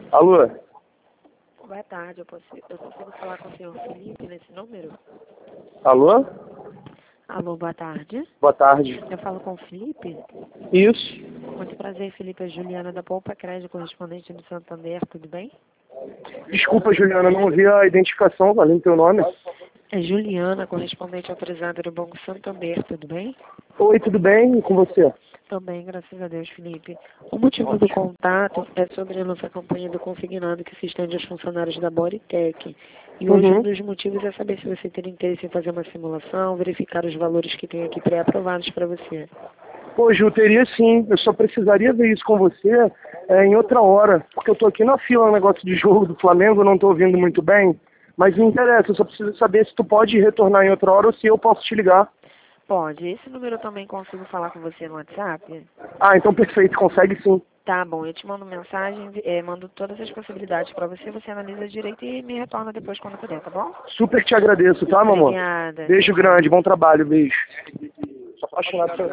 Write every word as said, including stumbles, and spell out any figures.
Alô? Boa tarde, eu, posso, eu consigo falar com o senhor Felipe nesse número? Alô? Alô, boa tarde. Boa tarde. Eu falo com o Felipe? Isso. Muito prazer, Felipe. É Juliana da Poupa Crédito, correspondente do Santander, tudo bem? Desculpa, Juliana, não ouvi a identificação, valendo teu nome. É Juliana, correspondente autorizada do Banco Santander, tudo bem? Oi, tudo bem? E com você? Também, graças a Deus, Felipe. O motivo do contato é sobre a nossa campanha do Consignado que se estende aos funcionários da Bodytech. E hoje um Uhum. dos motivos é saber se você teria interesse em fazer uma simulação, verificar os valores que tem aqui pré-aprovados para você. Pô, Ju, teria sim. Eu só precisaria ver isso com você é, em outra hora, porque eu tô aqui na fila, um negócio de jogo do Flamengo, não tô ouvindo muito bem, mas me interessa, eu só preciso saber se tu pode retornar em outra hora ou se eu posso te ligar. Pode. Esse número eu também consigo falar com você no WhatsApp? Ah, então perfeito, consegue sim. Tá bom, eu te mando mensagem, eh, mando todas as possibilidades para você, você analisa direito e me retorna depois quando puder, tá bom? Super te agradeço, tá, meu amor? Obrigada. Beijo Tchau, tchau. grande, bom trabalho, beijo. Sou apaixonado por